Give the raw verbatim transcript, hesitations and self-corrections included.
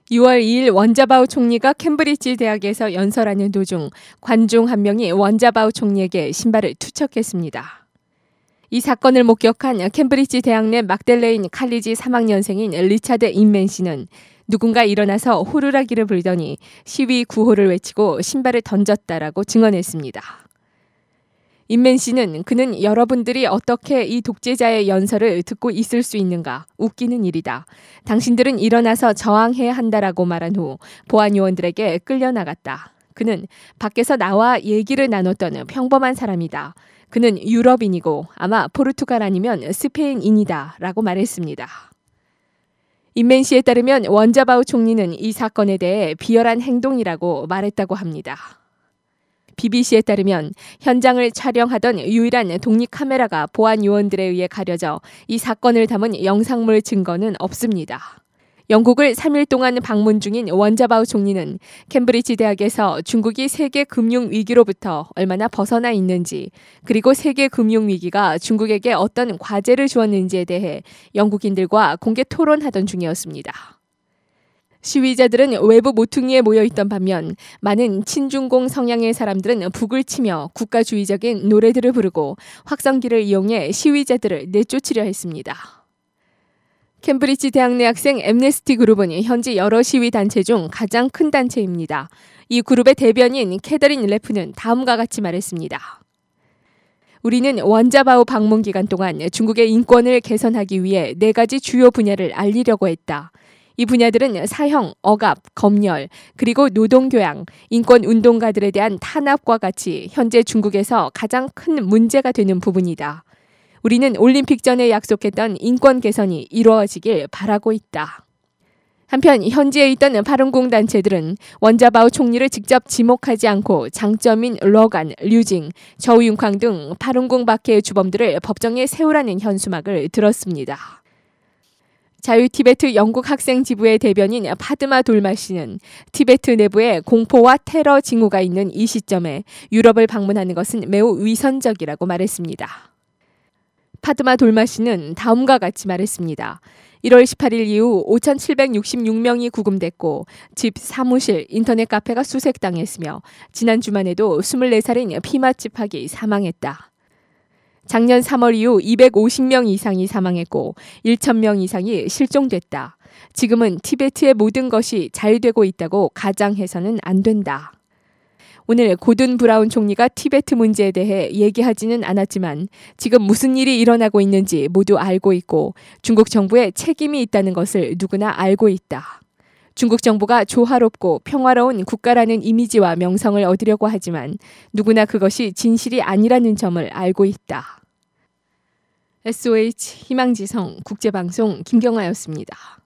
유월 이일 원자바오 총리가 캠브리지 대학에서 연설하는 도중 관중 한 명이 원자바오 총리에게 신발을 투척했습니다. 이 사건을 목격한 캠브리지 대학 내 막델레인 칼리지 삼 학년생인 리차드 인맨 씨는 누군가 일어나서 호루라기를 불더니 시위 구호를 외치고 신발을 던졌다라고 증언했습니다. 인맨 씨는 그는 여러분들이 어떻게 이 독재자의 연설을 듣고 있을 수 있는가? 웃기는 일이다. 당신들은 일어나서 저항해야 한다라고 말한 후 보안 요원들에게 끌려나갔다. 그는 밖에서 나와 얘기를 나눴던 평범한 사람이다. 그는 유럽인이고 아마 포르투갈 아니면 스페인인이다 라고 말했습니다. 인맨 씨에 따르면 원자바오 총리는 이 사건에 대해 비열한 행동이라고 말했다고 합니다. 비비씨에 따르면 현장을 촬영하던 유일한 독립 카메라가 보안 요원들에 의해 가려져 이 사건을 담은 영상물 증거는 없습니다. 영국을 삼 일 동안 방문 중인 원자바오 총리는 캠브리지 대학에서 중국이 세계 금융 위기로부터 얼마나 벗어나 있는지, 그리고 세계 금융 위기가 중국에게 어떤 과제를 주었는지에 대해 영국인들과 공개 토론하던 중이었습니다. 시위자들은 외부 모퉁이에 모여있던 반면 많은 친중공 성향의 사람들은 북을 치며 국가주의적인 노래들을 부르고 확성기를 이용해 시위자들을 내쫓으려 했습니다. 캠브리지 대학 내 학생 앰네스티 그룹은 현지 여러 시위 단체 중 가장 큰 단체입니다. 이 그룹의 대변인 캐더린 레프는 다음과 같이 말했습니다. 우리는 원자바오 방문 기간 동안 중국의 인권을 개선하기 위해 네 가지 주요 분야를 알리려고 했다. 이 분야들은 사형, 억압, 검열, 그리고 노동교양, 인권운동가들에 대한 탄압과 같이 현재 중국에서 가장 큰 문제가 되는 부분이다. 우리는 올림픽 전에 약속했던 인권 개선이 이루어지길 바라고 있다. 한편 현지에 있던 파룬궁 단체들은 원자바오 총리를 직접 지목하지 않고 장쩌민, 러간, 류징, 저우융캉 등 파룬궁 밖의 주범들을 법정에 세우라는 현수막을 들었습니다. 자유티베트 영국 학생 지부의 대변인 파드마 돌마 씨는 티베트 내부에 공포와 테러 징후가 있는 이 시점에 유럽을 방문하는 것은 매우 위선적이라고 말했습니다. 파드마 돌마 씨는 다음과 같이 말했습니다. 일월 십팔일 이후 오천칠백육십육 명이 구금됐고 집, 사무실, 인터넷 카페가 수색당했으며 지난 주말에도 스물네 살인 피마치팍이 사망했다. 작년 삼월 이후 이백오십 명 이상이 사망했고 천 명 이상이 실종됐다. 지금은 티베트의 모든 것이 잘 되고 있다고 가장해서는 안 된다. 오늘 고든 브라운 총리가 티베트 문제에 대해 얘기하지는 않았지만 지금 무슨 일이 일어나고 있는지 모두 알고 있고 중국 정부에 책임이 있다는 것을 누구나 알고 있다. 중국 정부가 조화롭고 평화로운 국가라는 이미지와 명성을 얻으려고 하지만 누구나 그것이 진실이 아니라는 점을 알고 있다. 에스오에이치 희망지성 국제방송 김경아였습니다.